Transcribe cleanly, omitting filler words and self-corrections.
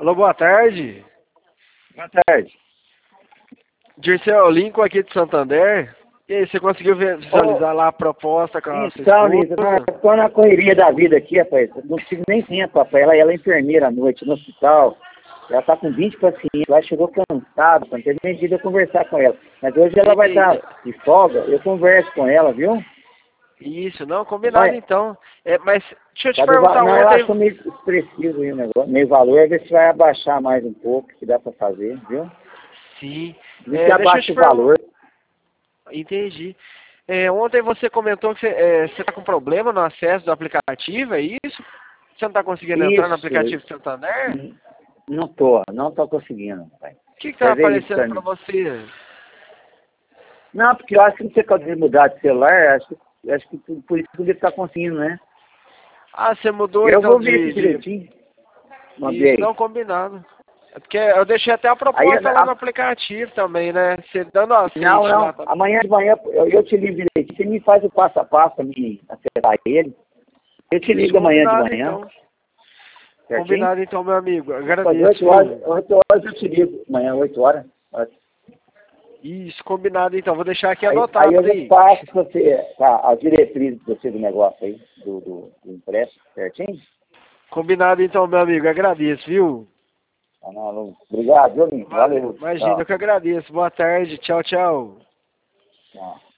Alô, boa tarde. Boa tarde. Dirceu Lincoln aqui de Santander. E aí, você conseguiu visualizar lá a proposta com a sua Então, Nisa, esposa? tô na correria da vida aqui, rapaz. Não tive nem tempo, rapaz. Ela é enfermeira à noite no hospital. Ela tá com 20 pacientes. Ela chegou cansada, não teve nem dia de eu conversar com ela. Mas hoje ela vai estar de folga. Eu converso com ela, viu? Isso, não, combinado então. Mas deixa eu te Tá perguntar não, eu ontem. acho meio expressivo aí o negócio. Meio valor, ver se vai abaixar mais um pouco, que dá pra fazer, viu? Sim. Não se Deixa eu abaixa te o valor. perguntar. Entendi. Ontem você comentou que você tá com problema no acesso do aplicativo, é isso? Você não tá conseguindo entrar no Isso. aplicativo Santander? Não tô conseguindo, pai. O que tá Quer ver isso aparecendo pra pra mim? você? Não, porque eu acho que você pode mudar de celular, acho que por isso que ele está conseguindo, né? Ah, você mudou Eu então vou ver isso direitinho. Isso, Mandei. não, combinado. É porque eu deixei até a Aí, proposta lá no aplicativo também, né? Você dando aceite lá não. também. Amanhã de manhã eu te ligo direitinho. Você me faz o passo a passo pra me acertar ele. Eu te Isso, ligo amanhã de combinado manhã. então. Certinho? Combinado então, meu amigo. Às Agradeço, 8 horas, viu? 8 horas eu te ligo. Amanhã, 8 horas. Isso, combinado então. Vou deixar aqui Aí anotado eu já aí. passo pra você a diretriz pra você do negócio aí, do empréstimo, certinho? Combinado então, meu amigo. Agradeço, viu? Ah, não. Obrigado, viu, amigo? Valeu. Valeu. Imagina, eu Tchau. que agradeço. Boa tarde. Tchau, tchau. Tchau.